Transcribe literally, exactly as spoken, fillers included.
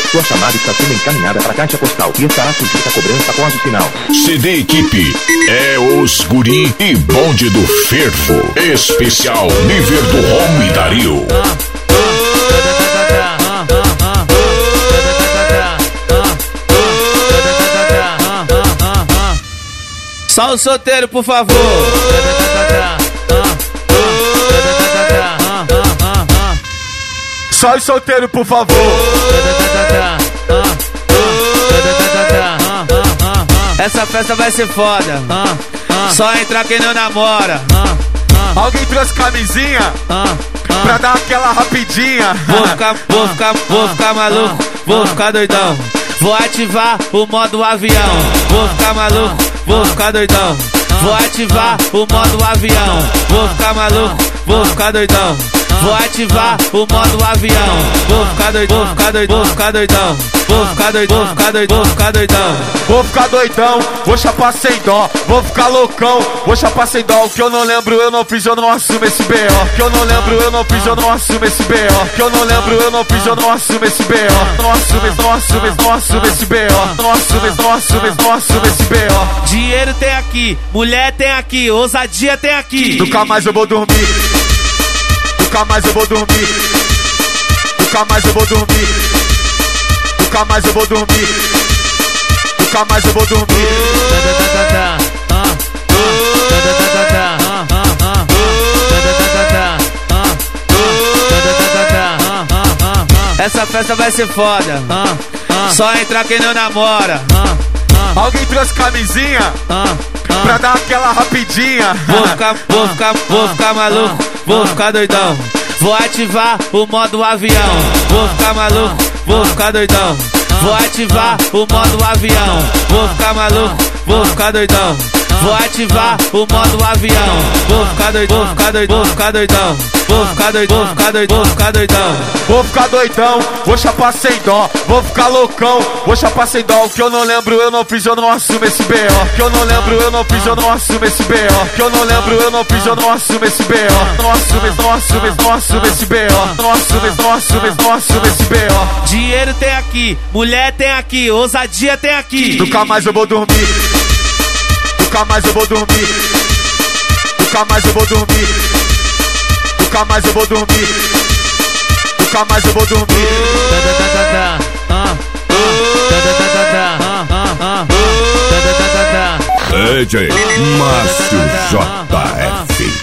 Sua chamada está sendo encaminhada para a caixa postal e estará sujeita a cobrança após o sinal. C D Equipe é os guri e bonde do fervo. Especial nível do Home Dario. Só o solteiro, por favor. Só o solteiro, por favor. Essa festa vai ser foda. Só entrar quem não namora. Alguém trouxe camisinha pra dar aquela rapidinha. Vou ficar, vou ficar, vou ficar maluco. Vou ficar doidão. Vou ativar o modo avião. Vou ficar maluco. Vou ficar doidão. Vou ativar o modo avião. Vou ficar maluco. Vou ficar doidão. Vou ativar o modo avião. Vou ficar doidão, vou ficar doidão, vou ficar doidão. Vou ficar doidão, vou ficar doidão, vou ficar doidão. Vou ficar doidão, vou chapar sem dó. Vou ficar loucão, vou chapar sem dó. O que eu não lembro, eu não fiz, eu não assumo esse B O. O que eu não lembro, eu não fiz, eu não assumo esse B O. O que eu não lembro, eu não fiz, eu não assumo esse B O. Não assumo, não assumo, não assumo esse B O. Não assumo, não assumo, não assumo esse B O. Dinheiro tem aqui, mulher tem aqui, ousadia tem aqui. Nunca mais eu vou dormir. Nunca mais eu vou dormir. Nunca mais eu vou dormir. Nunca mais eu vou dormir. Nunca mais eu vou dormir. Essa festa vai ser foda. Só entrar quem não namora. Alguém trouxe camisinha pra dar aquela rapidinha. Vou ficar, vou ficar, vou ficar maluco. Vou ficar doidão. Vou ativar o modo avião. Vou ficar maluco. Vou ficar doidão. Vou ativar o modo avião. Vou ficar maluco. Vou ficar doidão. Vou ativar o modo avião. Vou ficar doidão, vou ficar doidão, vou ficar doidão. Vou ficar doidão, vou ficar doidão, vou ficar doidão. Vou ficar doidão, vou chapar sem dó. Vou ficar loucão, vou chapar sem dó. O que eu não lembro, eu não fiz, eu não assumo esse B O. O que eu não lembro, eu não fiz, eu não assumo esse B O. O que eu não lembro, eu não fiz, eu não assumo esse B O. Não assumo, não assumo, não assumo esse B O. Não assumo, não assumo, não assumo esse B O. Dinheiro tem aqui, mulher tem aqui, ousadia tem aqui. Nunca mais eu vou dormir. Nunca mais eu vou dormir. Nunca mais eu vou dormir. Nunca mais eu vou dormir. Nunca mais eu vou dormir. D J Márcio J F.